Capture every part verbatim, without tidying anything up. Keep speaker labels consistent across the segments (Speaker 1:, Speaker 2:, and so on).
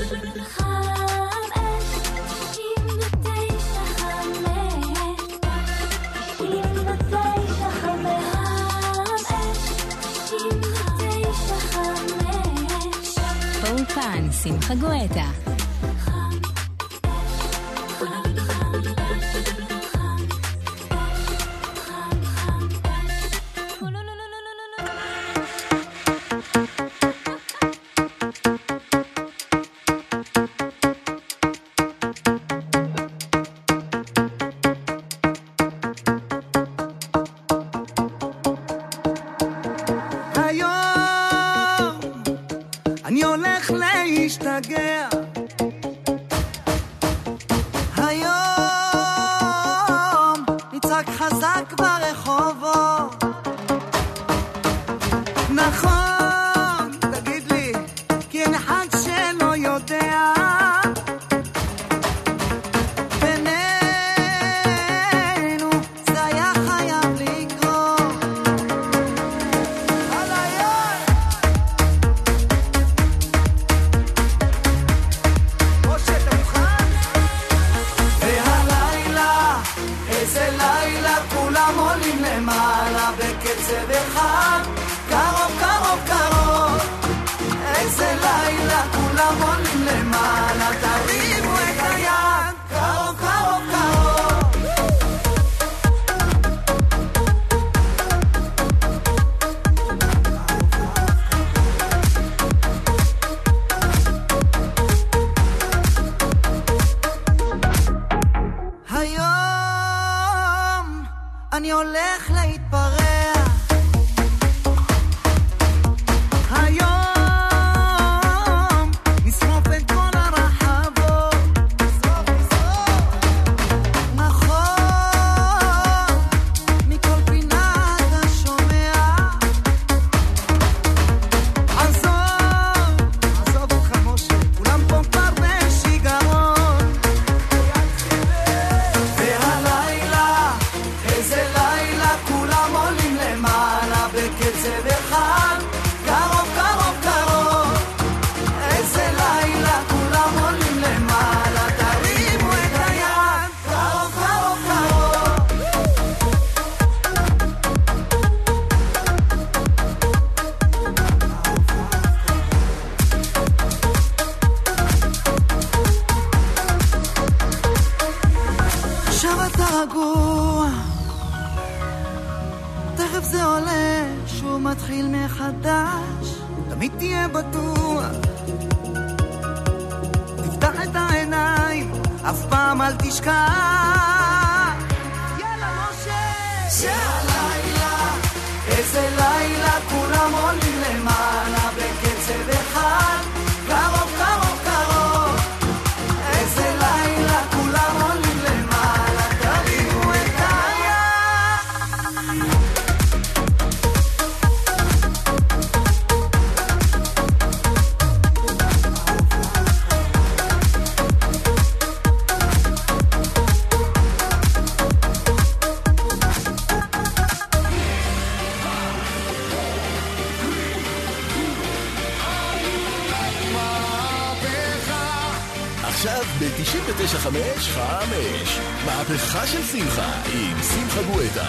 Speaker 1: באולפן שמחה גואטה.
Speaker 2: ב-תשעים ותשע חמש חמש מהפכה של שמחה עם שמחה גואטה.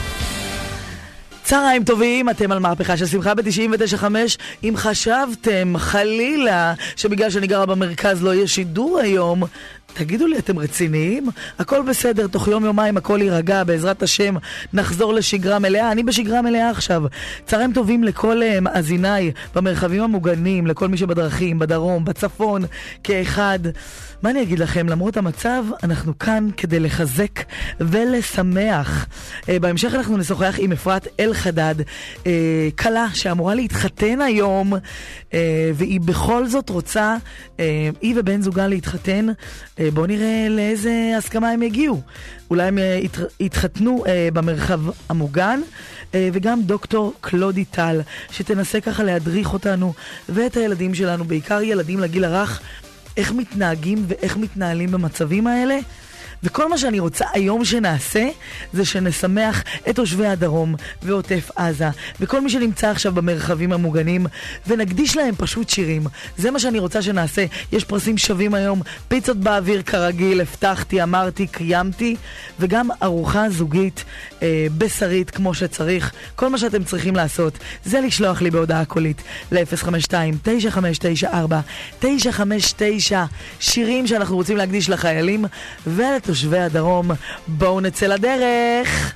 Speaker 3: צהריים טובים, אתם על מהפכה של שמחה ב-תשעים ותשע חמש. אם חשבתם חלילה שבגלל שאני גרה במרכז לא יהיה שידור היום, תגידו לי, אתם רציניים? הכל בסדר, תוך יום יומיים הכל יירגע, בעזרת השם נחזור לשגרה מלאה. אני בשגרה מלאה עכשיו. צהריים טובים לכל מאזיניי במרחבים המוגנים, לכל מי שבדרכים, בדרום, בצפון, כאחד. מה אני אגיד לכם? למרות המצב, אנחנו כאן כדי לחזק ולשמח. אה, בהמשך אנחנו נשוחח עם אפרת אלחדד, אה, קלה שאמורה להתחתן היום, אה, והיא בכל זאת רוצה, אה, היא ובן זוגה להתחתן. אה, בואו נראה לאיזה הסכמה הם יגיעו. אולי הם אה, ית, יתחתנו אה, במרחב המוגן, אה, וגם דוקטור קלודי טל, שתנסה ככה להדריך אותנו ואת הילדים שלנו, בעיקר ילדים לגיל הרך, איך מתנהגים ואיך מתנהלים במצבים האלה. וכל מה שאני רוצה היום שנעשה, זה שנשמח את תושבי הדרום ועוטף עזה, וכל מי שנמצא עכשיו במרחבים המוגנים, ונקדיש להם פשוט שירים. זה מה שאני רוצה שנעשה. יש פרסים שווים היום, פיצות באוויר כרגיל, הבטחתי, אמרתי, קיימתי, וגם ארוחה זוגית אה, בשרית כמו שצריך. כל מה שאתם צריכים לעשות, זה לשלוח לי בהודעה קולית ל-אפס חמש שתיים תשע חמש תשע ארבע תשע חמש תשע, שירים שאנחנו רוצים להקדיש לחיילים ולתושבי הדרום. בואו נצא לדרך.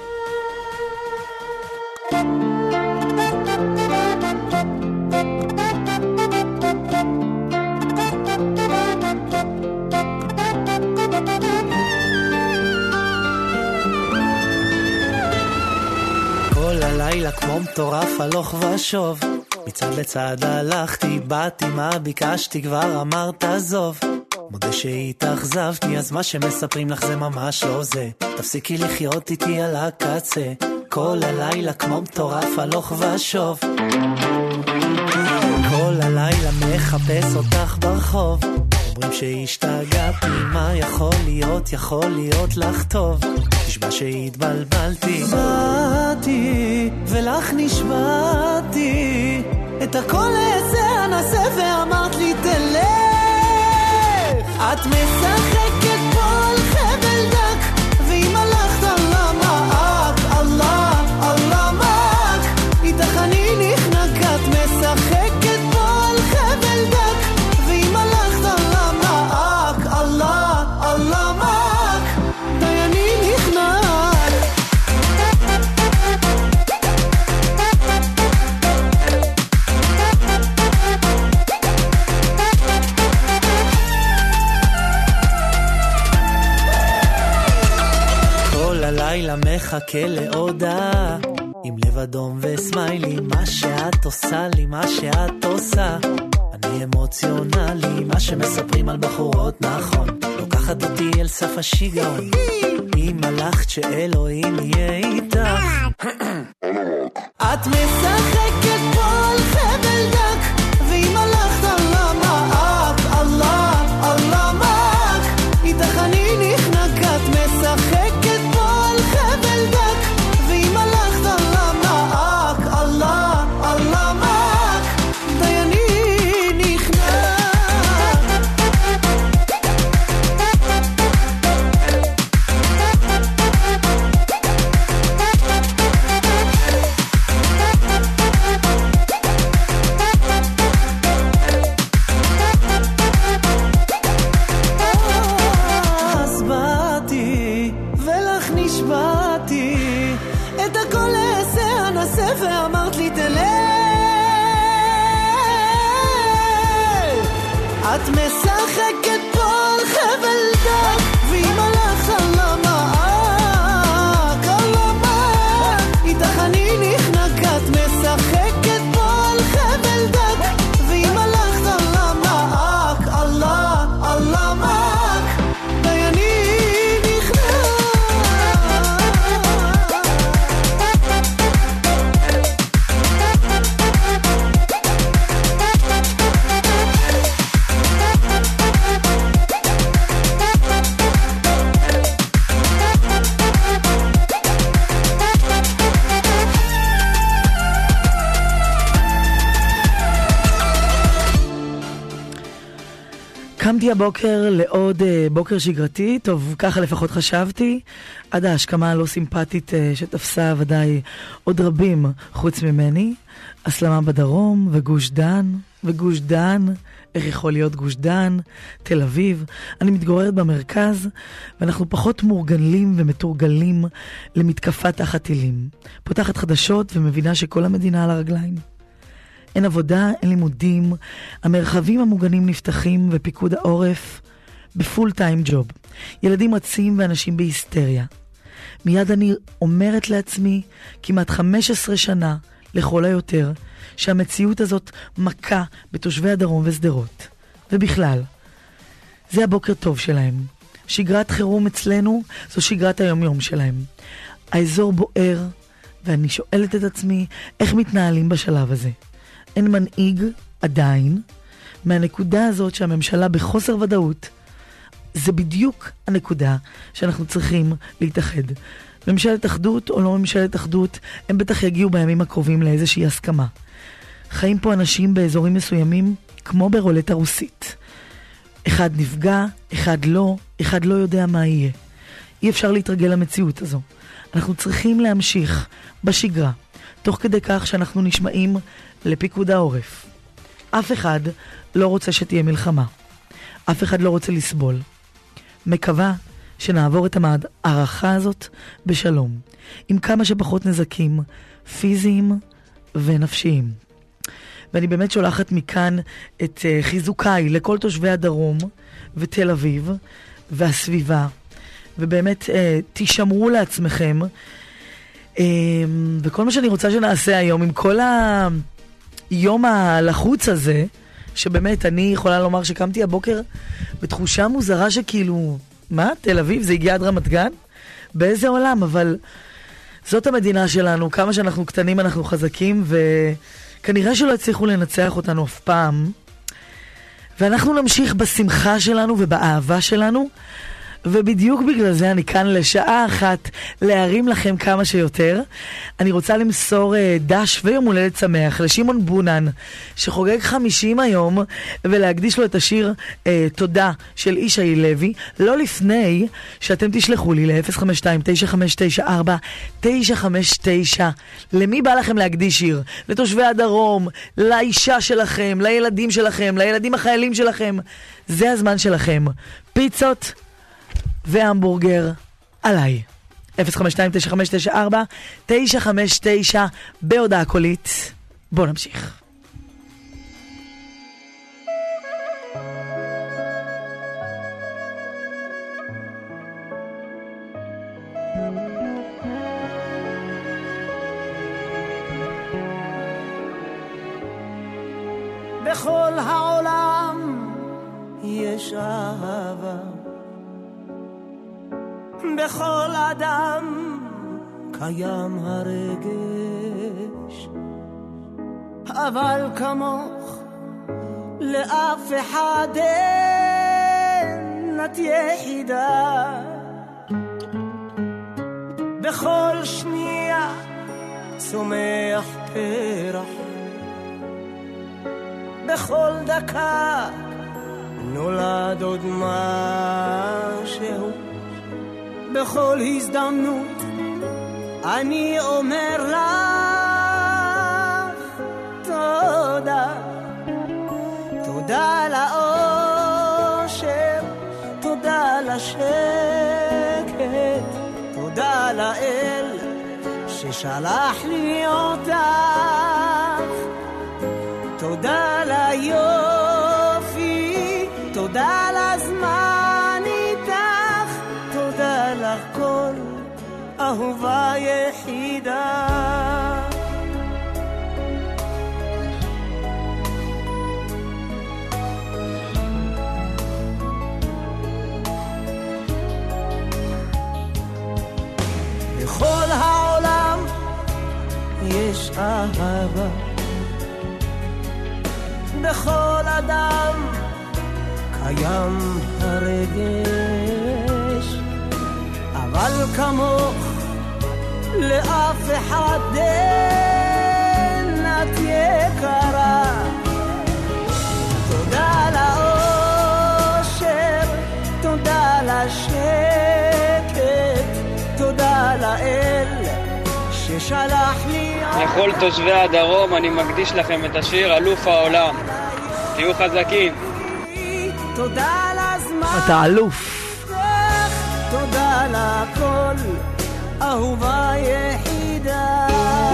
Speaker 4: כל הלילה כמו מטורף הלוך ושוב, מצד לצד הלכתי, באתי, מה ביקשתי, כבר אמרת עזוב. מודה שהתאכזבתי, אז מה שמספרים לך זה ממש לא זה. תפסיקי לחיות איתי על הקצה, כל הלילה כמו מטורף הלוך ושוב. כל הלילה מחפש אותך ברחוב, אומרים שהשתגעתי, מה יכול להיות, יכול להיות לך טוב. נשבע שהתבלבלתי, באתי ולך נשבעתי, את הכל איזה אנסה ואמרת לי תלך. את משחקת פה על חבל דק, ואם הלכת על המעק, אללה, אללה מעק, איתך אני נחנק. את משחקת פה על חבל דק, ואם הלכת על המעק, אללה, אללה מעק, די אני נחנק. לילה מחכה להודעה, עם לב אדום וסמיילי, מה שאת עושה לי, מה שאת עושה, אני אמוציונלי, מה שמספרים על בחורות נכון, לוקחת אותי אל סף השיגעון, אם הלכת שאלוהים יהיה איתך. את משחקת פה על חבל דק, ואם הלכת על המעק, אללה, אללה מעק, איתך אני נחנק. את משחקת פה על חבל דק, ואם הלכת על המעק, אללה, אללה מעק, די אני נכנע. אז באתי ולך נשבעתי, את הכל אעשה אנסה ואמרת לי תלך. את משחקת פה על חבל דק, ואם הלכת על המעק, על המעק, איתך אני נחנק. את משחקת פה על חבל דק, ואם הלכת על המעק, אללה, אללה מעק, די אני
Speaker 3: קמתי הבוקר לעוד בוקר שגרתי, טוב, ככה לפחות חשבתי, עד ההשכמה הלא סימפטית שתפסה ודאי עוד רבים חוץ ממני, הסלמה בדרום וגוש דן, וגוש דן, איך יכול להיות גוש דן, תל אביב. אני מתגוררת במרכז, ואנחנו פחות מורגלים ומתורגלים למתקפת תחת טילים. פותחת חדשות ומבינה שכל המדינה על הרגליים. אין עבודה, אין לימודים, המרחבים המוגנים נפתחים ופיקוד העורף בפול טיים ג'וב. ילדים רצים ואנשים בהיסטריה. מיד אני אומרת לעצמי, כמעט חמש עשרה שנה לכל היותר, שהמציאות הזאת מכה בתושבי הדרום וסדרות. ובכלל, זה הבוקר טוב שלהם. שגרת חירום אצלנו זו שגרת היומיום שלהם. האזור בוער, ואני שואלת את עצמי איך מתנהלים בשלב הזה. אין מנהיג עדיין מהנקודה הזאת שהממשלה בחוסר ודאות זה בדיוק הנקודה שאנחנו צריכים להתאחד. ממשלת אחדות או לא ממשלת אחדות, הם בטח יגיעו בימים הקרובים לאיזושהי הסכמה. חיים פה אנשים באזורים מסוימים כמו ברולטה רוסית. אחד נפגע, אחד לא, אחד לא יודע מה יהיה. אי אפשר להתרגל למציאות הזו. אנחנו צריכים להמשיך בשגרה, תוך כדי כך שאנחנו נשמעים לפיקוד העורף. אף אחד לא רוצה שתהיה מלחמה. אף אחד לא רוצה לסבול. מקווה שנעבור את המערכה הזאת בשלום, עם כמה שפחות נזקים פיזיים ונפשיים. ואני באמת שולחת מכאן את uh, חיזוקיי לכל תושבי הדרום ותל אביב והסביבה, ובאמת uh, תשמרו לעצמכם. Uh, וכל מה שאני רוצה שנעשה היום, עם כל היום הלחוץ הזה, שבאמת אני יכולה לומר שקמתי הבוקר בתחושה מוזרה שכאילו, מה? תל אביב? זה הגיע עד רמת גן? באיזה עולם? אבל זאת המדינה שלנו, כמה שאנחנו קטנים אנחנו חזקים, וכנראה שלא הצליחו לנצח אותנו אף פעם. ואנחנו נמשיך בשמחה שלנו ובאהבה שלנו, ובדיוק בגלל זה אני כאן לשעה אחת להרים לכם כמה שיותר. אני רוצה למסור uh, דש ויום הולדת שמח לשמעון בונן שחוגג חמישים היום, ולהקדיש לו את השיר uh, תודה של ישי לוי, לא לפני שאתם תשלחו לי ל-אפס חמש שתיים תשע חמש תשע ארבע תשע חמש תשע. למי בא לכם להקדיש שיר? לתושבי הדרום, לאישה שלכם, לילדים שלכם, לילדים החיילים שלכם. זה הזמן שלכם. פיצות והמבורגר עליי. אפס חמש שתיים תשע חמש תשע ארבע תשע חמש תשע בהודעה קולית. בואו נמשיך.
Speaker 5: בכל העולם יש אהבה, בכל אדם קיים הרגש, אבל כמוך לאף אחד אין, את יחידה. בכל שנייה צומח פרח, בכל דקה נולד עוד משהו, בכל הזדמנות אני אומר לך תודה. תודה לאושר, תודה לשקט, תודה לאל ששלח לי אותך, תודה ליופי, תודה לזמן איתך, תודה לך כל אהובה יחידה. בכל העולם יש אהבה, בכל אדם קיים הרגש, אבל כמוך לאף אחד אין, את יקרה. תודה לאושר, תודה לשקט, תודה לאל ששלח לי.
Speaker 6: לכל תושבי הדרום אני מקדיש לכם את השיר אלוף העולם. תהיו חזקים.
Speaker 5: תודה לזמן,
Speaker 3: אתה אלוף.
Speaker 5: תודה לכל אהובה יחידה.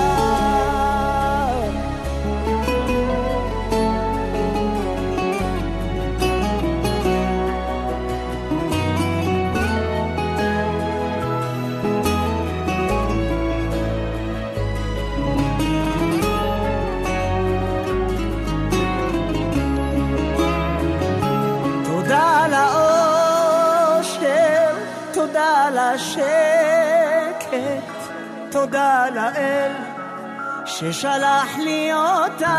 Speaker 5: תודה לאושר, תודה לשקט, תודה לאל ששלח לי אותך,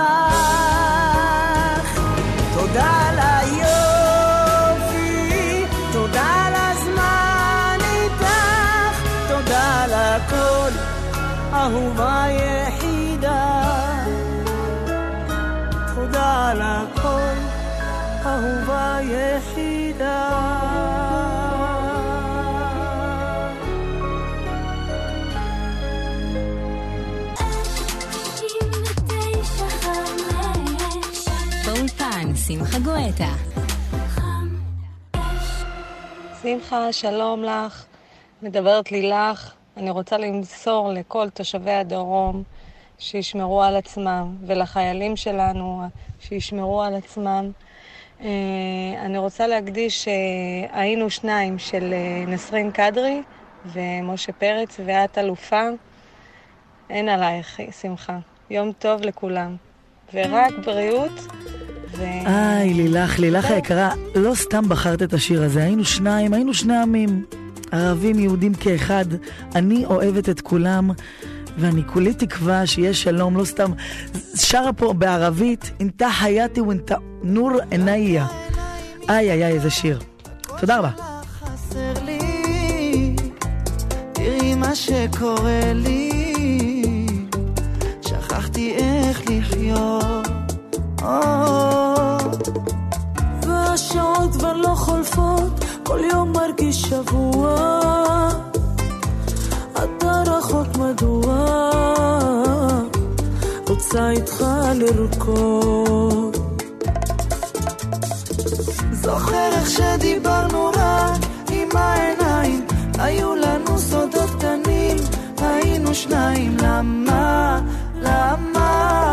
Speaker 5: תודה ליופי, תודה היחידה.
Speaker 1: באולפן שמחה גואטה.
Speaker 7: שמחה, שלום לך. מדברת לילך. אני רוצה למסור לכל תושבי הדרום שישמרו על עצמם, ולחיילים שלנו שישמרו על עצמם. אני רוצה להקדיש שהיינו שניים של נסרין קדרי ומשה פרץ, ואת אלופה. אין עלייך, שמחה. יום טוב לכולם. ורק בריאות. ו...
Speaker 3: איי, לילך, לילך היקרה, לא סתם בחרת את השיר הזה. היינו שניים, היינו שני עמים. ערבים, יהודים כאחד. אני אוהבת את כולם, ואני כולי תקווה שיש שלום. לא סתם שרה פה בערבית, אינתה חייתי ואינתה נור עינייה. איי, איי, איי, איזה שיר. תודה רבה.
Speaker 5: חסר לי, תראי מה שקורה לי, שכחתי איך לחיות.
Speaker 8: והשעות כבר לא חולפות, כל יום מרגיש שבוע, אתה רחוק מדוע, רוצה איתך לרקוד.
Speaker 5: זוכר איך שדיברנו רק עם העיניים, היו לנו סודות קטנים, היינו שניים. למה? למה?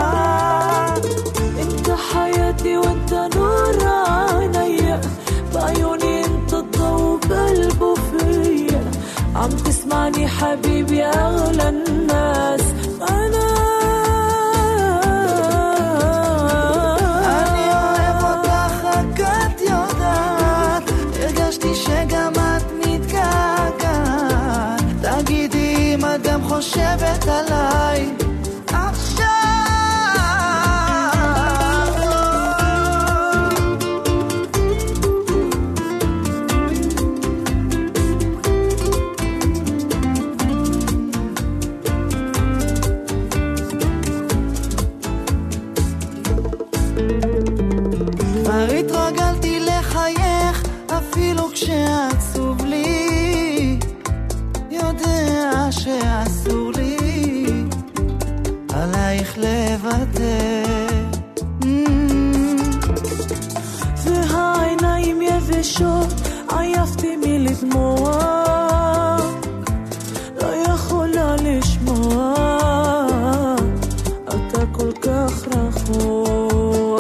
Speaker 8: انت حياتي وانت نور عينيا، بعيوني انت الضوء بقلبه فيا، عم تسمعني حبيبي اغلى الناس. انا
Speaker 5: אני אוהב אותך רק את יודעת, הרגשתי שגם את מתגעגעת, תגידי אם את גם חושבת עליי עכשיו. כבר התרגלתי לחייך אפילו כשעצוב לי, יודע שאסור לי עלייך לוותר.
Speaker 8: והעיניים יבשות, עייפתי מלדמוע, לא יכולה לשמוע, אתה כל כך רחוק.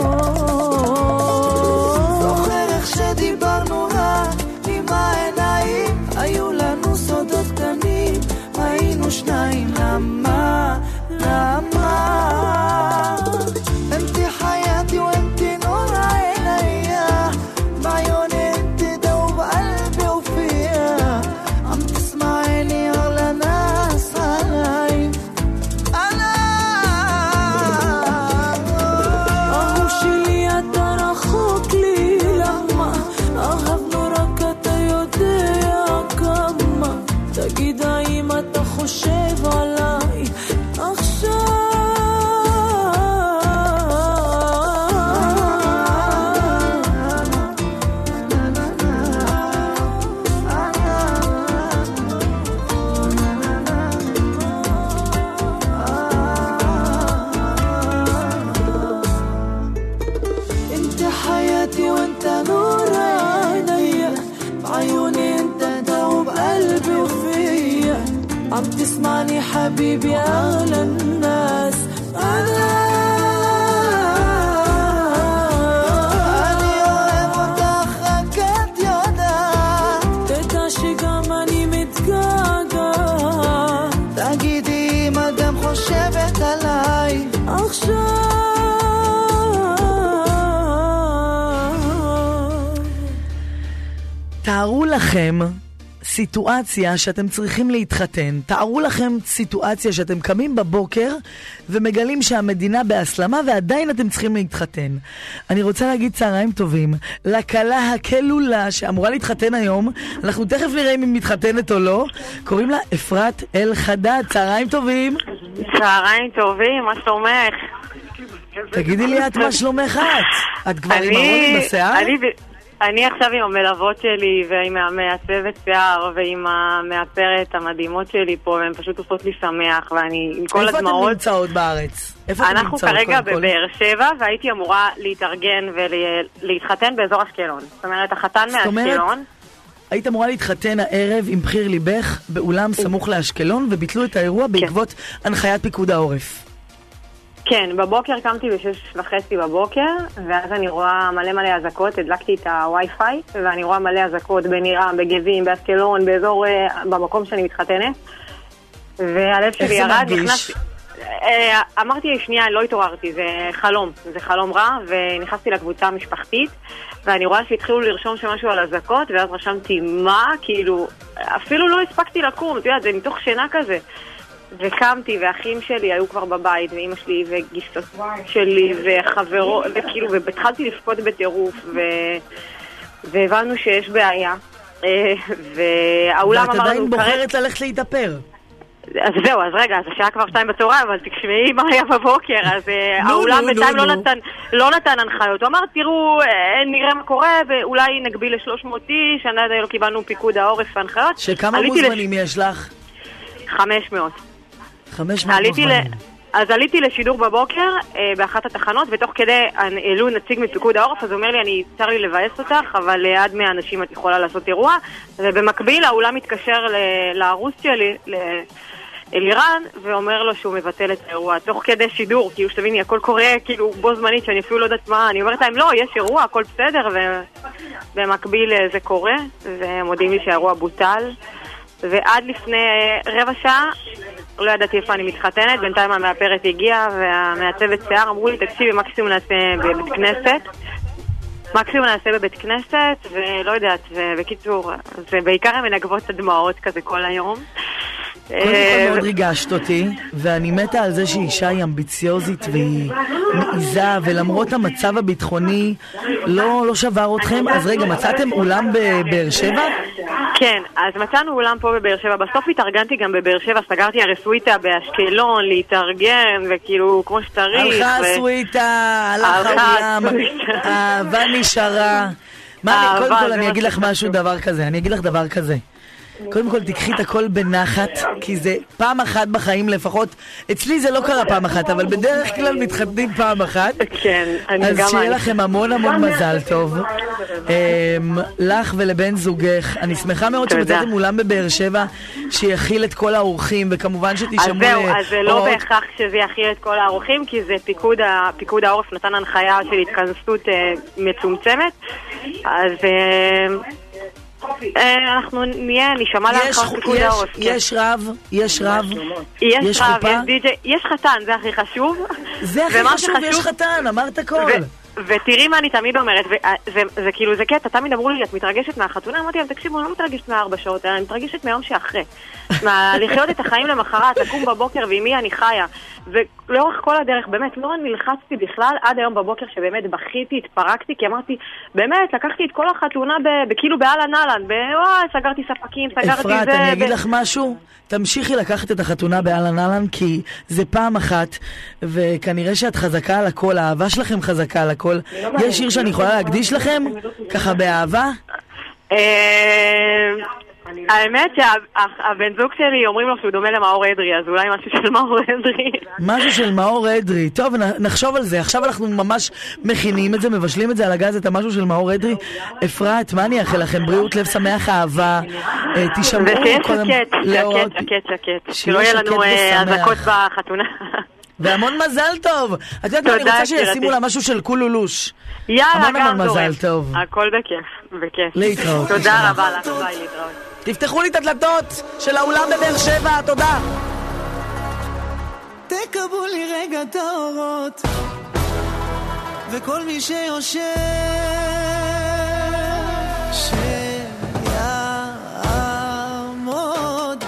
Speaker 5: זוכר איך שדיברנו רק עם העיניים, היו לנו סודות קטנים, היינו שניים. למה? למה? انتي حياتي وانتي نور عينيا، بعيوني انتي دوب قلبي وفيا، عم تسمعيني اغلى ناس علي. انا
Speaker 8: اهو شيلي אתה רחוק לי, למה? אהב נורא אתה יודע כמה, תגיד האם אתה חושב עליי עכשיו.
Speaker 5: انت حياتي وانت نور عينيا، بعيوني انت دوب قلبي وفيا،
Speaker 8: عم تسمعني حبيبي أغلى الناس. أنا
Speaker 5: אני אוהב אותך רק את יודעת,
Speaker 8: תדע שגם אני מתגעגעת,
Speaker 5: תגידי אם את גם חושבת עליי
Speaker 8: עכשיו.
Speaker 3: תארו לכם סיטואציה שאתם צריכים להתחתן. תארו לכם סיטואציה שאתם קמים בבוקר ומגלים שהמדינה בהסלמה ועדיין אתם צריכים להתחתן. אני רוצה להגיד צהריים טובים לכלה הכלולה שאמורה להתחתן היום. אנחנו תכף נראה אם היא מתחתנת או לא. קוראים לה אפרת אל חדד. צהריים טובים.
Speaker 9: צהריים טובים, מה שלומך?
Speaker 3: תגידי לי, את מה שלומך את? את כבר עם הרוני בשיער?
Speaker 9: אני עכשיו עם המלוות שלי ועם המעצבת שיער ועם המאפרת המדהימות שלי פה, והן פשוט עושות לי שמח, ואני עם כל הדמעות.
Speaker 3: איפה אתן נמצאות בארץ?
Speaker 9: אנחנו כרגע בבאר שבע, והייתי אמורה להתארגן ולהתחתן באזור אשקלון. זאת אומרת, החתן מאשקלון.
Speaker 3: היית אמורה להתחתן הערב עם בחיר ליבך באולם סמוך לאשקלון, וביטלו את האירוע בעקבות הנחיית פיקוד העורף.
Speaker 9: כן, בבוקר קמתי בשש וחצי בבוקר, ואז אני רואה מלא מלא הזקות, הדלקתי את הווי-פיי, ואני רואה מלא הזקות בנירם, בגבים, באשקלון, באזור, במקום שאני מתחתנת. והלב שלי ירד, נכנסתי... אמרתי שנייה, לא התעוררתי, זה חלום, זה חלום רע, ונכנסתי לקבוצה המשפחתית, ואני רואה שהתחילו לרשום שמשהו על הזקות, ואז רשמתי מה, כאילו, אפילו לא הספקתי לקום, אתה יודע, זה מתוך שינה כזה. וקמתי, ואחים שלי היו כבר בבית, ואמא שלי, וגיסות שלי, וחברו, וכאילו, והתחלתי לפקוד בטירוף, ו... והבנו שיש בעיה. והאולם אמרנו...
Speaker 3: ואת עדיין בוחרת ללכת להתאפר.
Speaker 9: אז זהו, אז רגע, אז השעה כבר שתיים בצהריים, אבל תקשמעי מה היה בבוקר, אז האולם בינתיים לא נתן הנחיות. הוא אמר, תראו, נראה מה קורה, ואולי נגביל ל-שלוש מאות איש, שנה לא קיבלנו פיקוד העורף והנחיות.
Speaker 3: שכמה מוזמנים יש לך?
Speaker 9: חמש מאות.
Speaker 3: חמש מאות מוזמנים.
Speaker 9: אז עליתי לשידור בבוקר באחת התחנות, ותוך כדי העלו נציג מפיקוד העורף, אז הוא אומר לי, אני צר לי לבאס אותך, אבל עד מאה אנשים את יכולה לעשות אירוע, ובמקביל האולם מתקשר לערוץ שלי, אלירן, ואומר לו שהוא מבטל את האירוע, תוך כדי שידור, כאילו שתביני, הכל קורה כאילו בו זמנית, שאני אפילו לא יודעת מה, אני אומרת להם, לא, יש אירוע, הכל בסדר, ובמקביל זה קורה, ומודיעים לי שהאירוע בוטל, ועד לפני רבע שעה, לא ידעתי איפה אני מתחתנת, בינתיים המאפרת הגיעה, והמעצבת שיער אמרו לי, תקשיבי, מקסימום נעשה בבית כנסת, מקסימום נעשה בבית כנסת, ולא יודעת, ובקיצור, זה בעיקר הם מנגבות את הדמעות כזה כל היום.
Speaker 3: קודם כל מאוד ריגשת אותי, ואני מתה על זה שהיא אישה היא אמביציוזית והיא מעיזה, ולמרות המצב הביטחוני לא, לא שבר אתכם. אז רגע, מצאתם אולם בבאר שבע?
Speaker 9: כן, אז מצאנו אולם פה בבאר שבע. בסוף התארגנתי גם בבאר שבע, סגרתי הרי סוויטה באשקלון להתארגן, וכאילו כמו שצריך.
Speaker 3: הלכה
Speaker 9: ו...
Speaker 3: סוויטה, הלך העולם, אהבה נשארה. מה, קודם כל אני אגיד לך משהו, דבר כזה, אני אגיד לך דבר כזה. קודם כל תקחי את הכל בנחת, כי זה פעם אחת בחיים לפחות. אצלי זה לא קרה פעם אחת, אבל בדרך כלל מתחתנים פעם אחת.
Speaker 9: כן, אני גם...
Speaker 3: אז שיהיה לכם המון המון מזל טוב. לך ולבן זוגך. אני שמחה מאוד שמצאתם אולם בבאר שבע שיכיל את כל האורחים, וכמובן שתשמעו...
Speaker 9: אז זהו, אז זה לא בהכרח שזה יכיל את כל האורחים, כי זה פיקוד העורף נתן הנחיה של התכנסות מצומצמת. אז... אנחנו נהיה, נשמע להנחת פיקוד העורף.
Speaker 3: יש רב, יש רב,
Speaker 9: יש רב, יש די-ג'יי, יש חתן, זה הכי חשוב.
Speaker 3: זה הכי חשוב, יש חתן, אמרת הכל.
Speaker 9: ותראי מה אני תמיד אומרת, זה כאילו, זה קטע, תמיד אמרו לי, את מתרגשת מהחתונה? אמרתי להם, תקשיבו, אני לא מתרגשת מארבע שעות, אני מתרגשת מהיום שאחרי. לחיות את החיים למחרת, לקום בבוקר ועם מי אני חיה. ולאורך כל הדרך, באמת, לא נלחצתי בכלל, עד היום בבוקר שבאמת בכיתי, התפרקתי, כי אמרתי, באמת, לקחתי את כל החתונה כאילו באלן אלן, וואי, סגרתי ספקים, סגרתי זה...
Speaker 3: אפרת, אני אגיד לך משהו? תמשיכי לקחת את החתונה באלן אלן, כי זה פעם אחת, וכנראה שאת חזקה על הכל, האהבה שלכם חזקה על הכל. יש שיר שאני יכולה להקדיש לכם? ככה באהבה?
Speaker 9: האמת שהבן זוג שלי אומרים לו שהוא דומה למאור אדרי, אז אולי משהו של מאור אדרי.
Speaker 3: משהו של מאור אדרי. טוב, נחשוב על זה. עכשיו אנחנו ממש מכינים את זה, מבשלים את זה על הגז, את המשהו של מאור אדרי. אפרת, מה אני אאחל לכם? בריאות, לב שמח, אהבה. תשמעו.
Speaker 9: ותהיה שקט, שקט, שקט, שקט. שלא יהיה לנו הזקות בחתונה.
Speaker 3: והמון מזל טוב. את יודעת מה, אני רוצה שישימו לה משהו של קולולוש.
Speaker 9: יאללה, גם
Speaker 3: מזל טוב.
Speaker 9: הכל בכיף, בכיף.
Speaker 3: להתראות.
Speaker 9: תודה רבה לך, ביי, להתראות.
Speaker 3: תפתחו לי את הדלתות של האולם בבאר שבע, תודה.
Speaker 5: תקבלו לי רגע את האורות, וכל מי שיושב שיעמוד.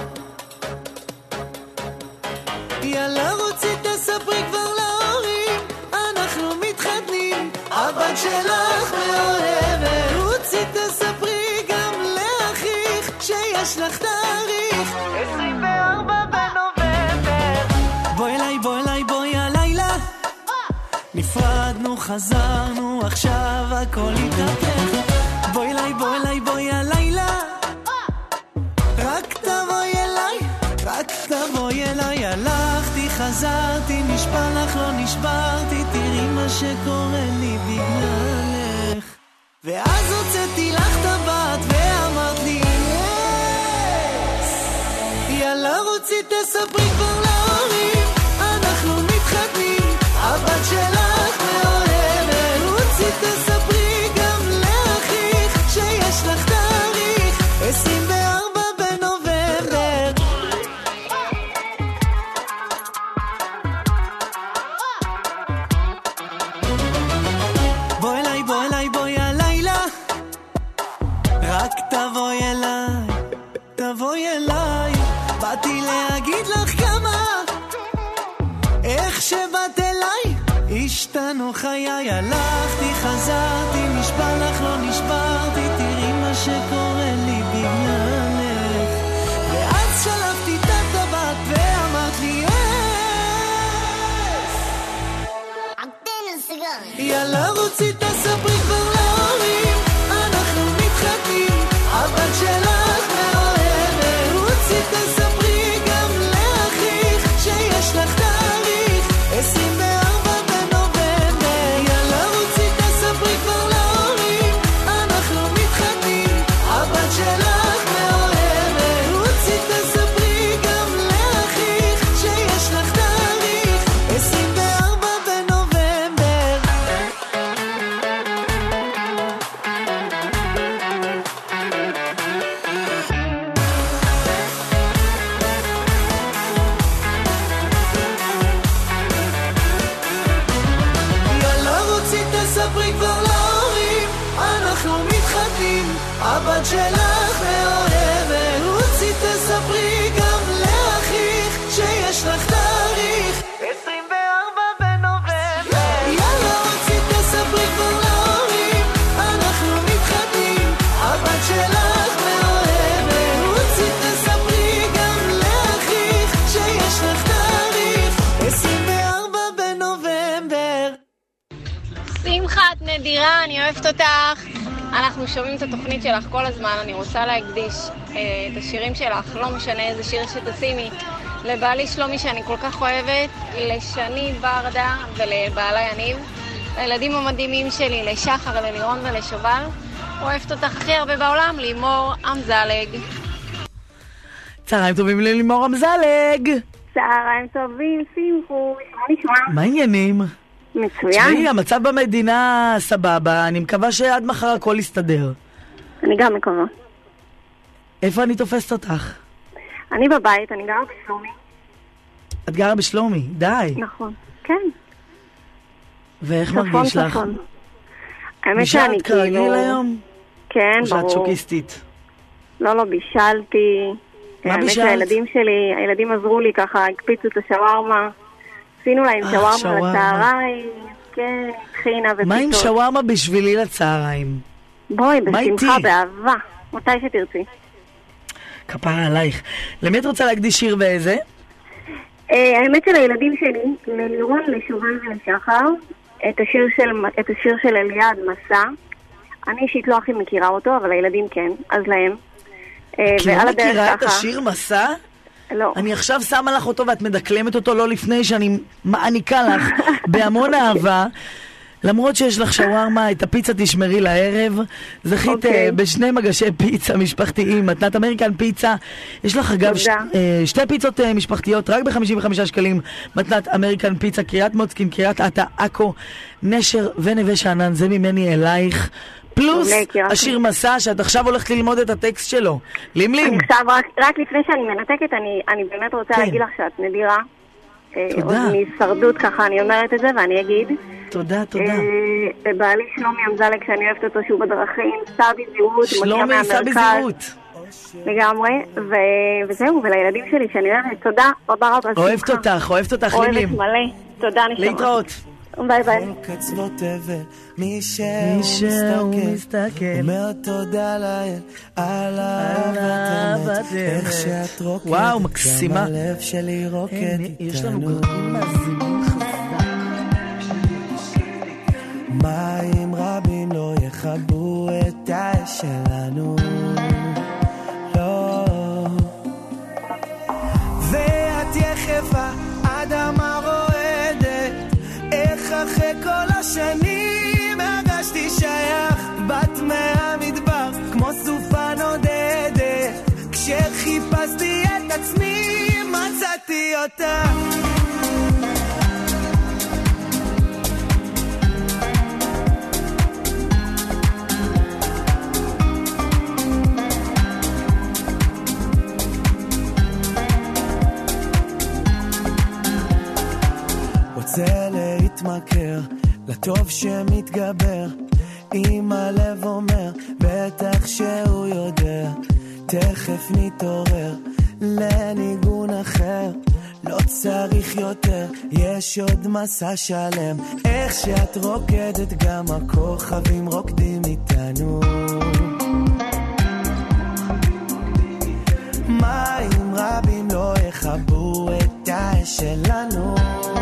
Speaker 5: יאללה רוצי תספרי כבר להורים, אנחנו מתחתנים, הבת שלך מאוהבת. רוצי תספרי גם לאחיך שיש לך תאריך עשרים וארבעה בנובמבר. בואי אליי, בואי אליי, בואי הלילה,
Speaker 4: עברנו, חזרנו, עכשיו הכל התהפך. בואי אליי, בואי אליי, בואי הלילה, רק תבואי אליי, רק תבואי אליי. הלכתי, חזרתי, נשבע לך, לא נשברתי, תראי מה שקורה לי בגללך. ואז הוצאתי לך טבעת ואמרת לי יאללה רוצי תספרי כבר להורים, אנחנו מתחתנים, הבת שלך מאוהבת. רוצי תספרי גם לאחיך שיש לך תאריך עשרים וארבע בנובמבר. בואי אליי, בואי אליי, בואי הלילה, רק תבואי אליי, תבואי אליי. באתי להגיד לך כמה איך שבאת אליי השתנו חיי. הלכתי, חזרתי, נשבע לך, לא נשברתי, תראי מה שקורה לי בגללך. ואז שלפתי את הטבעת ואמרת לי יאללה רוצי תספרי כבר להורים, אנחנו מתחתנים, הבת שלך מאוהבת. רוצי תספרי גם לאחיך שיש לך תאריך עשרים וארבע בנובמבר. יאללה רוצי תספרי כבר להורים, אנחנו מתחתנים, הבת שלך מאוהבת. רוצי תספרי גם לאחיך שיש לך תאריך עשרים וארבע בנובמבר. יאללה רוצי תספרי כבר להורים, אנחנו מתחתנים, הבת שלך מאוהבת. רוצי תספרי גם לאחיך שיש לך תאריך עשרים וארבע בנובמבר. יאללה רוצי תספרי כבר להורים, אנחנו מתחתנים, הבת שלך מאוהבת. רוצי תספרי גם לאחיך שיש לך תאריך עשרים וארבע בנובמבר.
Speaker 10: שמחה, את נדירה, אני אוהבת אותך. אנחנו שומעים את התוכנית שלך כל הזמן. אני רוצה להקדיש אה, את השירים שלך, לא משנה איזה שיר שתשימי, לבעלי שלומי שאני כל כך אוהבת, לשני ברדה ולבעלה יניב, לילדים המדהימים שלי, לשחר, ללירון ולשובל. אוהבת אותך הכי הרבה בעולם, לימור אמזלג.
Speaker 3: צהריים טובים ללימור אמזלג.
Speaker 11: צהריים טובים, שמחו, מה נשמע?
Speaker 3: מה העניינים?
Speaker 11: מצוין.
Speaker 3: תשמעי, המצב במדינה סבבה, אני מקווה שעד מחר הכל יסתדר.
Speaker 11: אני גם מקווה.
Speaker 3: איפה אני תופסת אותך?
Speaker 11: אני בבית, אני גרה בשלומי.
Speaker 3: את גרה בשלומי, די.
Speaker 11: נכון, כן.
Speaker 3: ואיך
Speaker 11: צפון,
Speaker 3: מרגיש לך?
Speaker 11: צפון. האמת שאני
Speaker 3: בישלת כרגיל
Speaker 11: כאילו...
Speaker 3: היום?
Speaker 11: כן,
Speaker 3: או שאת
Speaker 11: ברור.
Speaker 3: שוקיסטית?
Speaker 11: לא, לא, בישלתי.
Speaker 3: מה
Speaker 11: האמת
Speaker 3: בישלת?
Speaker 11: שהילדים שלי, הילדים עזרו לי ככה, הקפיצו את השווארמה. עשינו להם
Speaker 3: אה,
Speaker 11: שווארמה
Speaker 3: שווארמה.
Speaker 11: לצהריים. כן, תחינה ופיתות.
Speaker 3: מה עם שווארמה בשבילי לצהריים?
Speaker 11: בואי,
Speaker 3: מה
Speaker 11: בשמחה,
Speaker 3: איתי?
Speaker 11: באהבה. מתי שתרצי.
Speaker 3: כפרה עלייך. למי את רוצה להקדיש שיר ואיזה?
Speaker 11: אה, האמת של הילדים שלי, ללירון, לשובל ולשחר, את השיר של, את השיר של אליעד מסע. אני אישית לא הכי מכירה אותו, אבל הילדים כן, אז להם. אה,
Speaker 3: כי לא
Speaker 11: ועל הדרך
Speaker 3: מכירה את
Speaker 11: ככה-
Speaker 3: השיר מסע?
Speaker 11: לא.
Speaker 3: אני עכשיו שמה לך אותו ואת מדקלמת אותו לא לפני שאני מעניקה לך בהמון אהבה. למרות שיש לך שווארמה, את הפיצה תשמרי לערב. זכית
Speaker 11: אוקיי.
Speaker 3: uh, בשני מגשי פיצה משפחתיים, מתנת אמריקן פיצה. יש לך אגב ש,
Speaker 11: תודה.
Speaker 3: uh, שתי פיצות uh, משפחתיות רק ב-חמישים וחמישה שקלים. מתנת אמריקן פיצה, קריית מוצקין, קריית אתא, עכו, נשר ונווה שאנן. זה ממני אלייך. פלוס
Speaker 11: מעולה, קריית.
Speaker 3: השיר מסע שאת עכשיו הולכת ללמוד את הטקסט שלו. לימלים.
Speaker 11: אני עכשיו, רק, רק לפני שאני מנתקת, אני, אני באמת רוצה
Speaker 3: כן.
Speaker 11: להגיד לך שאת נדירה. אה,
Speaker 3: תודה.
Speaker 11: עוד מהישרדות ככה, אני אומרת את זה, ואני אגיד.
Speaker 3: תודה, תודה.
Speaker 11: אה, בעלי שלומי אמזלג, שאני אוהבת אותו שהוא בדרכים, סע בזהירות,
Speaker 3: שלומי, סע בזהירות.
Speaker 11: לגמרי, ו... וזהו, ולילדים שלי שאני אוהבת, תודה, רבה רבה.
Speaker 3: אוהבת
Speaker 11: שמחה.
Speaker 3: אותך, אוהבת אותך,
Speaker 11: אוהבת
Speaker 3: לימלים.
Speaker 11: מלא, תודה נשמה.
Speaker 3: להתראות.
Speaker 11: ביי ביי.
Speaker 4: קצוות תבל, מי
Speaker 3: שהוא
Speaker 4: שהוא
Speaker 3: מסתכל,
Speaker 4: אומר תודה לאל על אהבת אמת, איך שאת רוקדת,
Speaker 3: וואו, מקסימה.
Speaker 4: גם הלב שלי רוקד
Speaker 3: אין, יש לנו
Speaker 4: איתנו.
Speaker 3: גרעין מהזימון חזק.
Speaker 5: מים רבים לא יכבו את האש שלנו, לא. ואת יחפה אדמה רועדת, איך אחרי כל השנים הרגשתי שייך, בת מהמדבר כמו סופה נודדת, כשחיפשתי את עצמי מצאתי אותה. רוצה להתמכר לטוב שמתגבר, אם הלב אומר בטח שהוא יודע, תכף נתעורר לניגון אחר, לא צריך יותר, יש עוד מסע שלם, איך שאת רוקדת גם הכוכבים רוקדים איתנו. מים רבים לא יכבו את האש שלנו,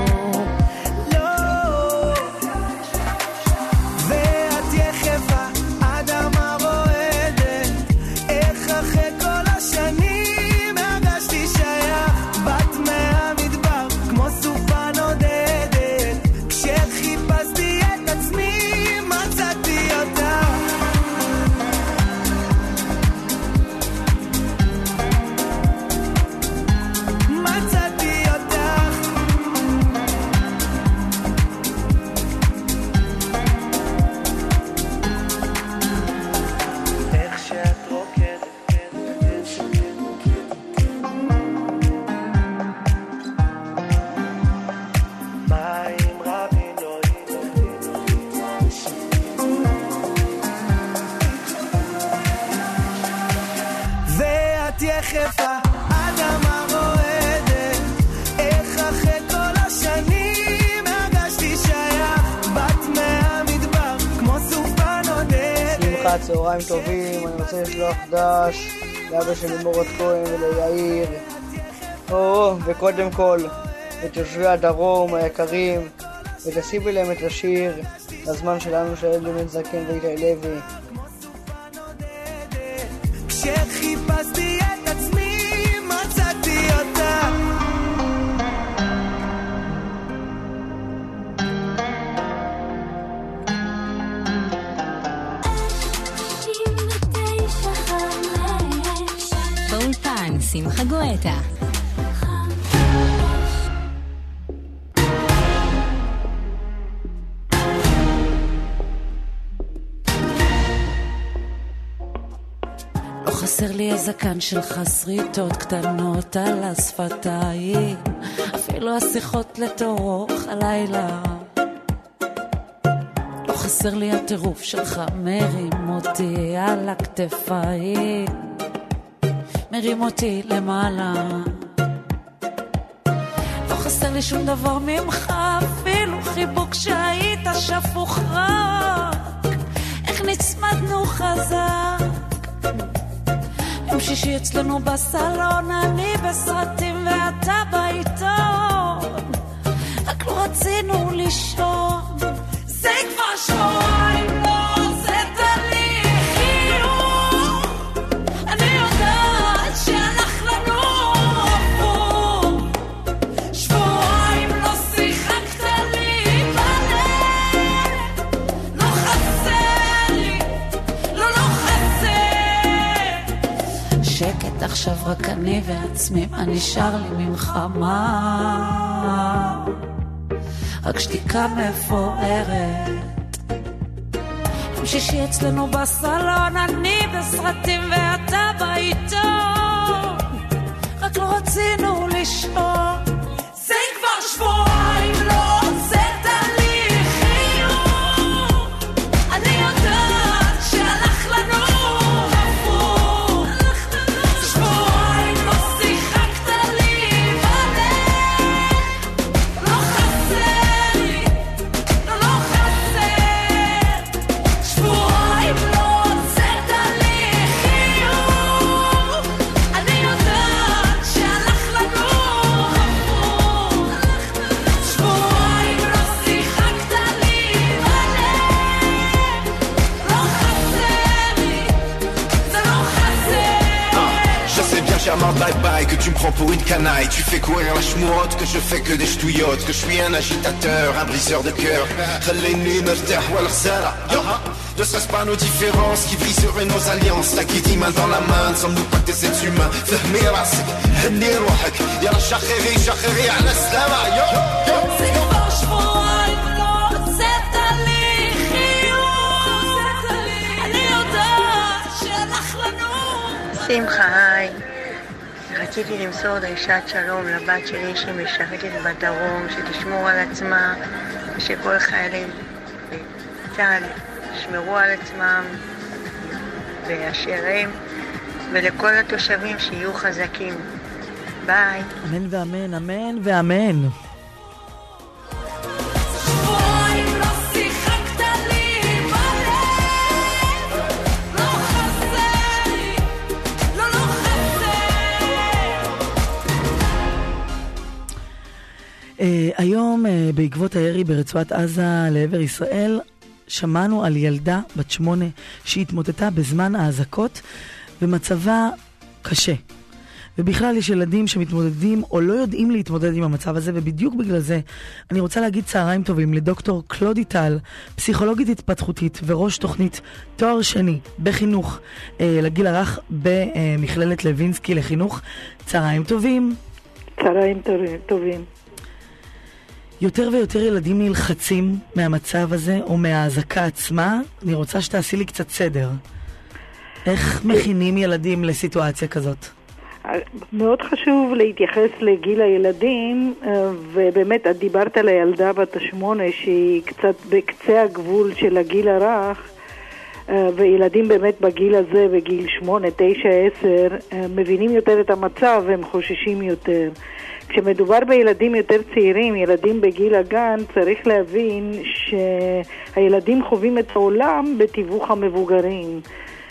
Speaker 12: צהריים טובים, אני רוצה לשלוח דש לאבא שלי מורד כהן וליאיר, או, וקודם כל לתושבי הדרום היקרים, ותשימי להם את השיר הזמן שלנו של אלי בן זקן ואיתי לוי.
Speaker 5: כשחיפשתי את עצמי מצאתי אותה.
Speaker 1: באולפן שמחה גואטה.
Speaker 8: לא חסר לי הזקן שלך, שריטות קטנות על השפתיים, אפילו השיחות לתורך הלילה. לא חסר לי הטירוף שלך, מרים אותי על הכתפיים, מרים אותי למעלה. לא חסר לי שום דבר ממך, אפילו חיבוק שהיית שפוך רק, איך נצמדנו חזק. יום שישי אצלנו בסלון, אני בסרטים ואתה בעיתון, רק לא רצינו לישון. זה כבר שבועיים לא הוצאת לי חיוך, אני יודעת שהלך לנו הפוך. שבועיים לא שיחקת לי בלב, לא חסר לי, לא לא חסר. שקט עכשיו רק אני ועצמי, מה נשאר לי ממך? מה? רק שתיקה מפוארת. יום שישי אצלנו בסלון, אני בסרטים ואתה בעיתון, רק לא רצינו לישון. זה כבר שבועיים לא הוצאת לי חיוך, אני יודעת שהלך לנו הפוך. שבועיים לא שיחקת לי בלב, לא חסר לי, לא לא חסר. שבועיים לא הוצאת לי חיוך, אני יודעת שהלך לנו הפוך.
Speaker 13: main bye bye, que tu me prends pour une canaille. Tu fais courir la chmourotte, que je fais que des ch'touillottes, que je suis un agitateur, un briseur de cœur. Khaleni mertah wal khsara. Ne serait-ce pas nos différences qui briseraient nos alliances. La qui dit main dans la main, ne sommes-nous pas des êtres humains. Fahmi rasik, henni rohak. Yalla shakhiri, shakhiri ala slama. Yo, yo,
Speaker 14: שמחה, היי. רציתי למסור דרישת שלום לבת שלי שמשרתת בדרום, שתשמור על עצמה, ושכל חיילי צה"ל ישמרו על עצמם וישרים, ולכל התושבים שיהיו חזקים. ביי.
Speaker 3: אמן ואמן, אמן ואמן. Uh, היום uh, בעקבות הירי ברצועת עזה לעבר ישראל שמענו על ילדה בת שמונה שהתמוטטה בזמן האזעקות ומצבה קשה. ובכלל יש ילדים שמתמודדים או לא יודעים להתמודד עם המצב הזה, ובדיוק בגלל זה אני רוצה להגיד צהריים טובים לדוקטור קלודי טל, פסיכולוגית התפתחותית וראש תוכנית תואר שני בחינוך uh, לגיל הרך במכללת לוינסקי לחינוך. צהריים טובים.
Speaker 15: צהריים טובים.
Speaker 3: יותר ויותר ילדים נלחצים מהמצב הזה או מההזקה עצמה. אני רוצה שתעשי לי קצת סדר. איך מכינים ילדים לסיטואציה כזאת?
Speaker 15: מאוד חשוב להתייחס לגיל הילדים, ובאמת את דיברת על הילדה בת השמונה שהיא קצת בקצה הגבול של הגיל הרך, וילדים באמת בגיל הזה, בגיל שמונה, תשע, עשר, מבינים יותר את המצב והם חוששים יותר. כשמדובר בילדים יותר צעירים, ילדים בגיל הגן, צריך להבין שהילדים חווים את העולם בתיווך המבוגרים.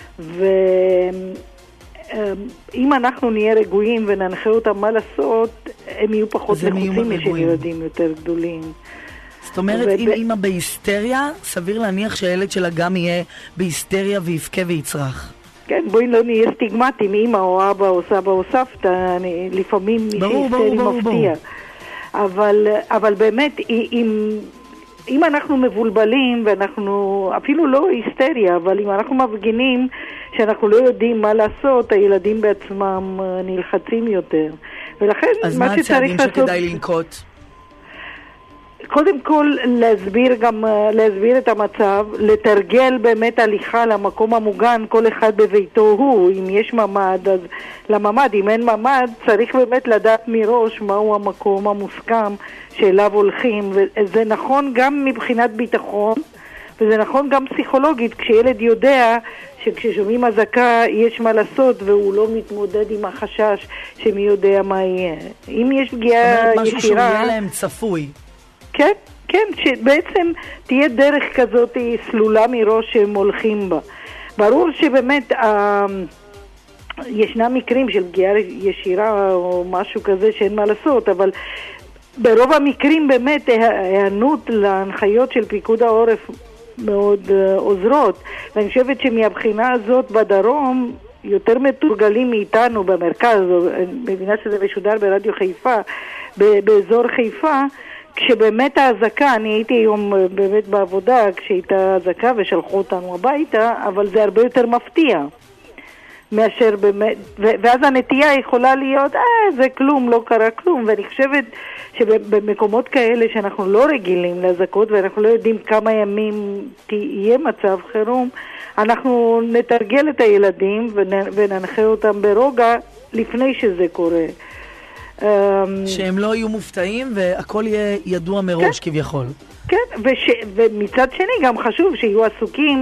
Speaker 15: ואם אנחנו נהיה רגועים וננחה אותם מה לעשות, הם יהיו פחות לחוצים משל ילדים יותר גדולים.
Speaker 3: זאת אומרת, אם אמא בהיסטריה, סביר להניח שהילד שלה גם יהיה בהיסטריה ויפקה ויצרח.
Speaker 15: כן, בואי לא נהיה סטיגמטים, אמא או אבא או סבא או סבתא, לפעמים מי שהיסטרי מפתיע. אבל, אבל באמת, אם, אם אנחנו מבולבלים, ואנחנו, אפילו לא היסטריה, אבל אם אנחנו מפגינים שאנחנו לא יודעים מה לעשות, הילדים בעצמם נלחצים יותר. ולכן,
Speaker 3: אז
Speaker 15: מה
Speaker 3: מה הצעדים שכדאי לנקוט?
Speaker 15: קודם כל להסביר גם, להסביר את המצב, לתרגל באמת הליכה למקום המוגן, כל אחד בביתו הוא. אם יש ממד, אז לממד. אם אין ממד, צריך באמת לדעת מראש מהו המקום המוסכם שאליו הולכים. וזה נכון גם מבחינת ביטחון, וזה נכון גם פסיכולוגית, כשילד יודע שכששומעים אזעקה יש מה לעשות, והוא לא מתמודד עם החשש שמי יודע מה יהיה. אם יש פגיעה ישירה...
Speaker 3: זאת אומרת, משהו שהוא יהיה להם צפוי.
Speaker 15: כן, כן, שבעצם תהיה דרך כזאת סלולה מראש שהם הולכים בה. ברור שבאמת אה, ישנם מקרים של פגיעה ישירה או משהו כזה שאין מה לעשות, אבל ברוב המקרים באמת הענות להנחיות של פיקוד העורף מאוד אה, עוזרות. ואני חושבת שמהבחינה הזאת בדרום יותר מתורגלים מאיתנו במרכז, אני מבינה שזה משודר ברדיו חיפה, באזור חיפה, כשבאמת ההזקה, אני הייתי היום באמת בעבודה כשהייתה הזקה ושלחו אותנו הביתה, אבל זה הרבה יותר מפתיע מאשר באמת, ואז הנטייה יכולה להיות, אה, זה כלום, לא קרה כלום. ואני חושבת שבמקומות כאלה שאנחנו לא רגילים להזקות ואנחנו לא יודעים כמה ימים תהיה מצב חירום, אנחנו נתרגל את הילדים וננחה אותם ברוגע לפני שזה קורה.
Speaker 3: שהם לא יהיו מופתעים והכל יהיה ידוע מראש כביכול.
Speaker 15: כן, ומצד שני גם חשוב שיהיו עסוקים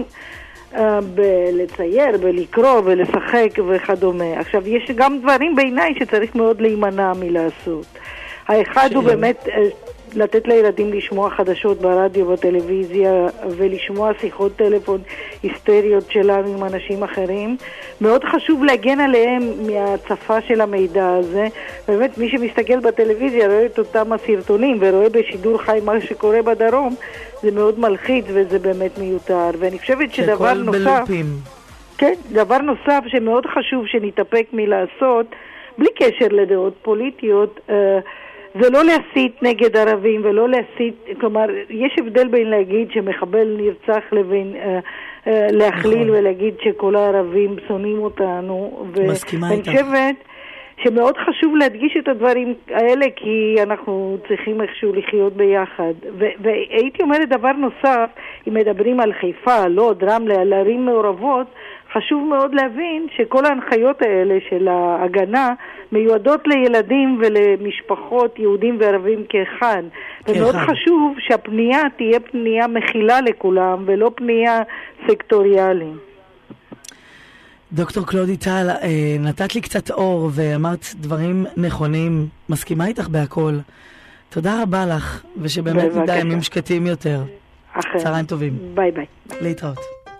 Speaker 15: בלצייר, בלקרוא ולשחק וכדומה. עכשיו, יש גם דברים בעיניי שצריך מאוד להימנע מלעשות. האחד הוא באמת לתת לילדים לשמוע חדשות ברדיו, בטלוויזיה, ולשמוע שיחות טלפון היסטריות שלנו עם אנשים אחרים. מאוד חשוב להגן עליהם מהצפה של המידע הזה. באמת, מי שמסתכל בטלוויזיה רואה את אותם הסרטונים ורואה בשידור חי מה שקורה בדרום, זה מאוד מלחיץ וזה באמת מיותר. ואני חושבת שדבר נוסף...
Speaker 3: בלופים.
Speaker 15: כן, דבר נוסף שמאוד חשוב שנתאפק מלעשות, בלי קשר לדעות פוליטיות, זה לא להסית נגד ערבים ולא להסית, כלומר, יש הבדל בין להגיד שמחבל נרצח לבין להכליל ולהגיד שכל הערבים שונאים אותנו.
Speaker 3: מסכימה איתך.
Speaker 15: ואני חושבת שמאוד חשוב להדגיש את הדברים האלה, כי אנחנו צריכים איכשהו לחיות ביחד. והייתי אומרת דבר נוסף, אם מדברים על חיפה, לוד, רמלה, על ערים מעורבות, חשוב מאוד להבין שכל ההנחיות האלה של ההגנה מיועדות לילדים ולמשפחות יהודים וערבים כאחד. ומאוד חשוב שהפנייה תהיה פנייה מכילה לכולם ולא פנייה סקטוריאלית.
Speaker 3: דוקטור קלודי טל, נתת לי קצת אור ואמרת דברים נכונים, מסכימה איתך בהכל. תודה רבה לך, ושבאמת נדע ימים שקטים יותר.
Speaker 15: אחרי.
Speaker 3: צהריים טובים.
Speaker 15: ביי ביי.
Speaker 3: להתראות.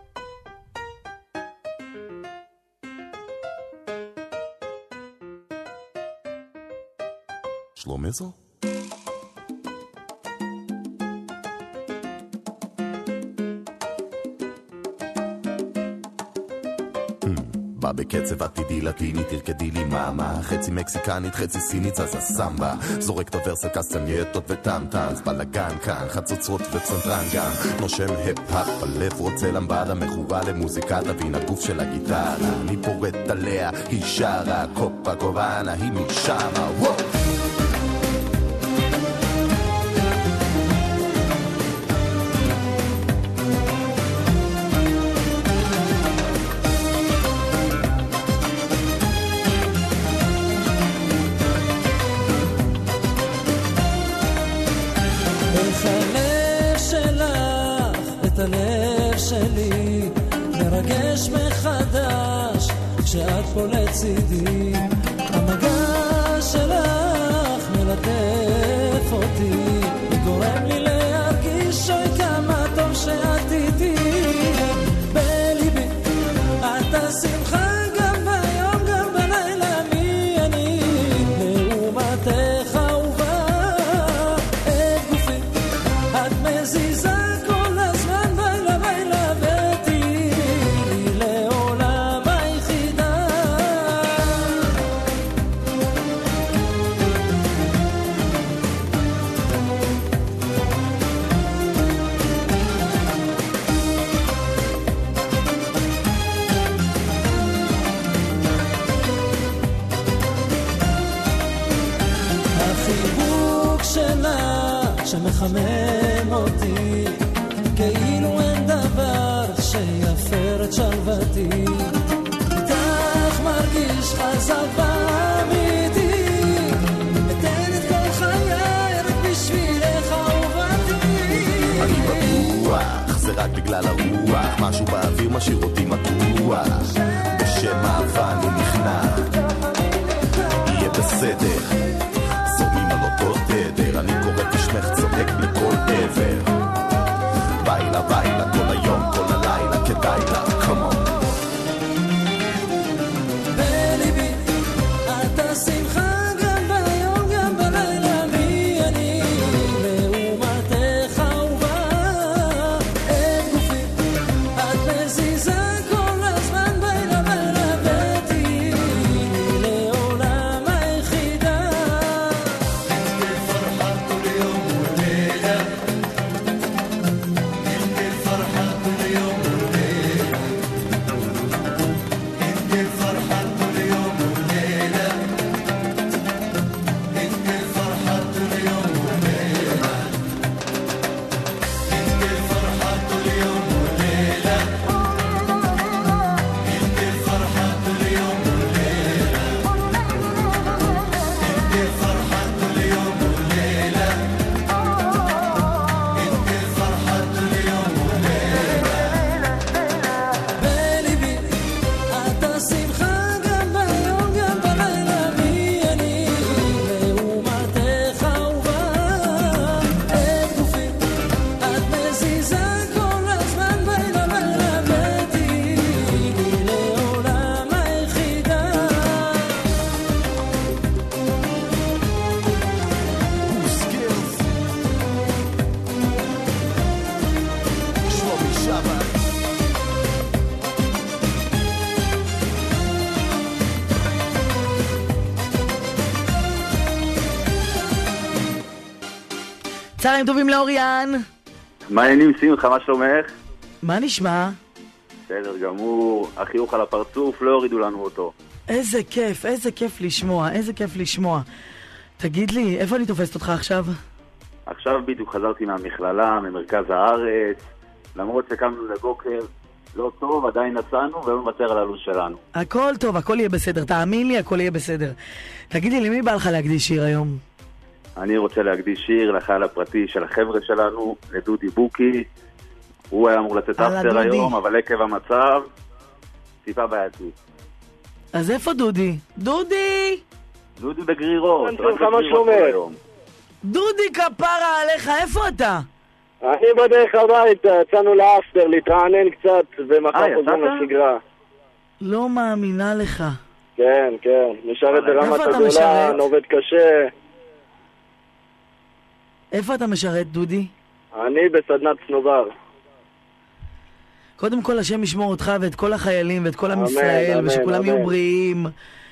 Speaker 2: שלום איזו? בא בקצב עתידי לטיני, תרקדי לי מאמה, חצי מקסיקנית, חצי סינית, זזה סמבה, זורק את הוורס על קסטנייטות וטמטמס, בלגן כאן, חצוצרות ופסנתרן גם, נושם הפ-הפ, בלב רוצה למבדה, מכורה למוזיקה, תבין הגוף של הגיטרה, אני פורט עליה, היא שרה, קופה קובנה, היא משמה, וואו!
Speaker 4: מרגש מחדש כשאת פה לצידי, המגע שלך מלטף אותי, גורם לי להרגיש אוי כמה טוב שאת איתי בליבי, את השמחה גם ביום גם בלילה, מי אני לעומתך אהובה, את גופי את מזיזה כל הזמן בילה בילה שמחמם אותי, כאילו אין דבר שיפר את שלוותי, איתך מרגיש חזק ואמיתי, אתן את כל חיי רק בשבילך אהובתי.
Speaker 2: אני בטוח, זה רק בגלל הרוח, משהו באוויר משאיר אותי מתוח, בשם אהבה אני נכנע, יהיה בסדר, זורמים על אותו תדר, אני קורא תשמח צודק מכל עבר, בילה בילה כל היום כל הלילה כדאי לה, come on.
Speaker 4: בליבי את השמחה גם ביום גם בלילה, מי אני לעומתך אהובה, את גופי את מזיזה כל הזמן בילה בילה, ותהיי לעולם היחידה.
Speaker 3: צהריים טובים לאוריאן.
Speaker 16: מה העניינים שמחה, מה שלומך?
Speaker 3: מה נשמע?
Speaker 16: בסדר גמור, החיוך על הפרצוף, לא הורידו לנו אותו.
Speaker 3: איזה כיף, איזה כיף לשמוע, איזה כיף לשמוע. תגיד לי, איפה אני תופסת אותך עכשיו?
Speaker 16: עכשיו בדיוק חזרתי מהמכללה, ממרכז הארץ, למרות שקמנו לבוקר, לא טוב, עדיין נסענו ולא נוותר על הלו"ז שלנו.
Speaker 3: הכל טוב, הכל יהיה בסדר, תאמין לי, הכל יהיה בסדר. תגיד לי, למי בא לך להקדיש שיר היום?
Speaker 16: אני רוצה להקדיש שיר לחייל הפרטי של החבר'ה שלנו, לדודי בוקי. הוא היה אמור לתת אפטר היום, אבל עקב המצב, טיפה בעייתי.
Speaker 3: אז איפה דודי? דודי!
Speaker 16: דודי בגרירות.
Speaker 3: דודי כפרה עליך, איפה אתה?
Speaker 17: אני בדרך הביתה, יצאנו לאפטר, להתרענן קצת, ומחר חוזרים לשגרה.
Speaker 3: לא מאמינה לך.
Speaker 17: כן, כן, משרת ברמת הגולן, עובד קשה.
Speaker 3: איפה אתה משרת, דודי?
Speaker 17: אני בסדנת צנובר.
Speaker 3: קודם כל, השם ישמור אותך ואת כל החיילים ואת כל עם ישראל, ושכולם יהיו בריאים.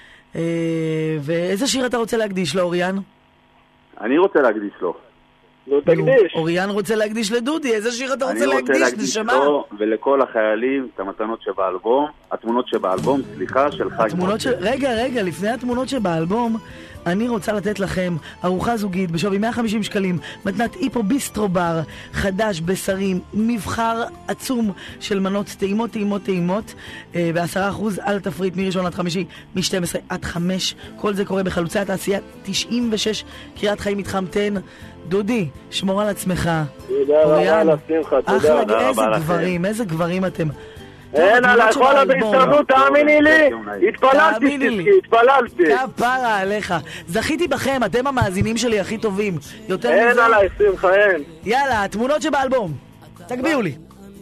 Speaker 3: ואיזה שיר אתה רוצה להקדיש לו, אוריאן?
Speaker 16: אני רוצה להקדיש לו.
Speaker 17: לא תקדיש.
Speaker 3: אוריאן רוצה להקדיש לדודי, איזה שיר אתה רוצה להקדיש?
Speaker 16: אני רוצה להקדיש לו ולכל החיילים את המתנות שבאלבום, התמונות שבאלבום, סליחה, של חג מוצא.
Speaker 3: רגע, רגע, לפני התמונות שבאלבום, אני רוצה לתת לכם ארוחה זוגית בשווי מאה וחמישים שקלים, מתנת היפו ביסטרו בר, חדש, בשרים, מבחר עצום של מנות טעימות, טעימות, טעימות, ב-עשרה אחוז על תפריט מראשון עד חמישי, מ-שתים עשרה עד חמש. כל זה קורה בחלוצי התעשייה תשעים ושש, קריית חיים מתחמתן. דודי, שמור על עצמך.
Speaker 17: תודה רבה לשמחה, תודה.
Speaker 3: אחלה, איזה גברים, איזה גברים אתם.
Speaker 17: אין עליי, כל הבהסתרנות, תאמיני לי, התפללתי, התפללתי.
Speaker 3: כפרה עליך. זכיתי בכם, אתם המאזינים שלי הכי טובים.
Speaker 17: אין עליי, שמחה, אין.
Speaker 3: יאללה, תמונות שבאלבום. תגביאו לי.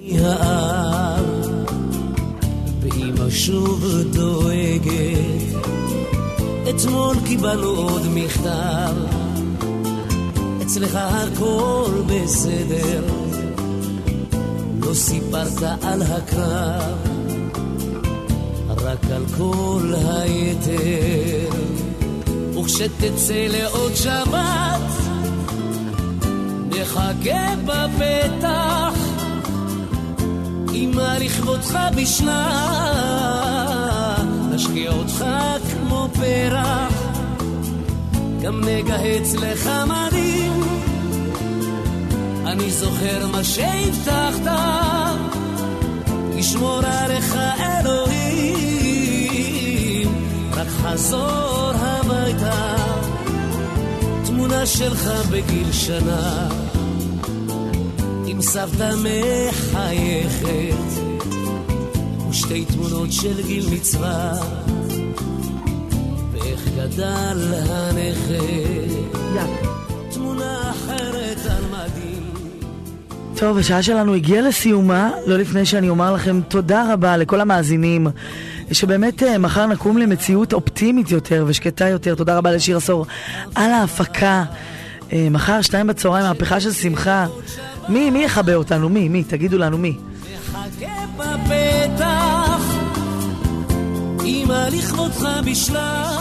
Speaker 18: ואמא שוב דואגת, אתמול קיבלנו עוד מכתב, אצלך הכל בסדר, לא סיפרת על הקרב, רק על כל היתר. וכשתצא לעוד שבת נחכה בפתח, אמא לכבודך בשנה, נשקיע אותך כמו פרח, גם נגהץ לך מדים. אני זוכר מה שהבטחת, ישמור עליך אלוהים, רק חזור הביתה, תמונה שלך בגיל שנה, עם סבתא מחייכת, ושתי תמונות של גיל מצווה, ואיך גדל הנכד, תמונה אחרת על מדים.
Speaker 3: טוב, השעה שלנו הגיעה לסיומה, לא לפני שאני אומר לכם תודה רבה לכל המאזינים, שבאמת מחר נקום למציאות אופטימית יותר ושקטה יותר. תודה רבה לשיר עשור על ההפקה. מחר שתיים בצהריים, מהפכה של שמחה. מי, מי יחבא אותנו? מי, מי? תגידו לנו מי.
Speaker 18: נחכה בפתח, אמא לכבודך בשלב,